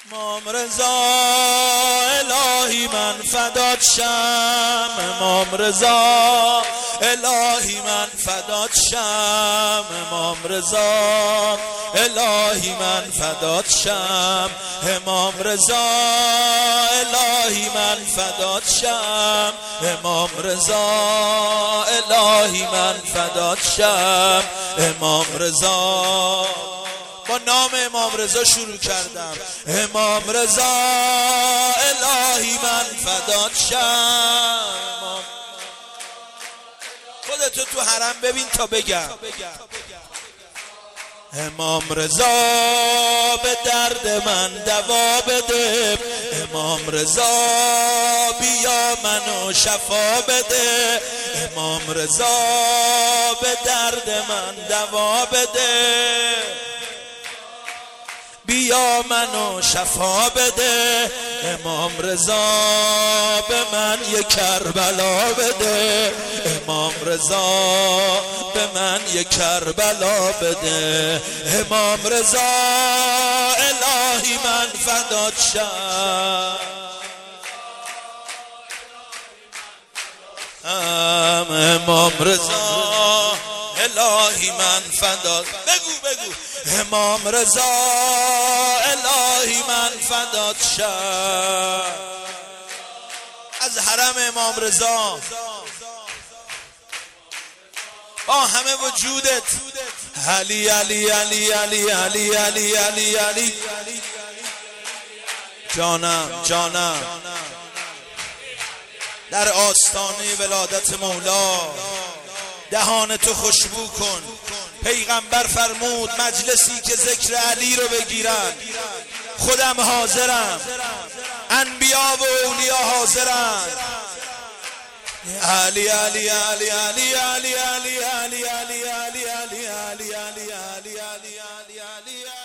امام رضا الهی من فدات شم، امام رضا الهی من فدات شم، امام رضا الهی من فدات شم، امام رضا الهی من فدات شم، امام رضا الهی من فدات شم، امام رضا. با نام امام رضا شروع کردم. امام رضا الهی من فدات شم. خودتو تو حرم ببین تا بگم. امام رضا به درد من دوا بده، امام رضا بیا منو شفا بده، امام رضا به درد من دوا بده، بیا منو شفا بده، امام رضا به من یک کربلا بده، امام رضا به من یک کربلا بده، امام رضا الهی من فدات شم، امام رضا الهی من فدات. بگو امام رضا الهی من فدات شم. از حرم امام رضا با همه وجودت علی علی علی علی علی علی علی علی جانم در آستانه ولادت مولا دهان تو خوشبو کن. پیغمبر فرمود مجلسی که ذکر علی رو بگیرن، خودم حاضرم، انبیا و اولیا حاضرن. علی علی علی علی علی علی علی علی علی علی علی علی علی علی علی علی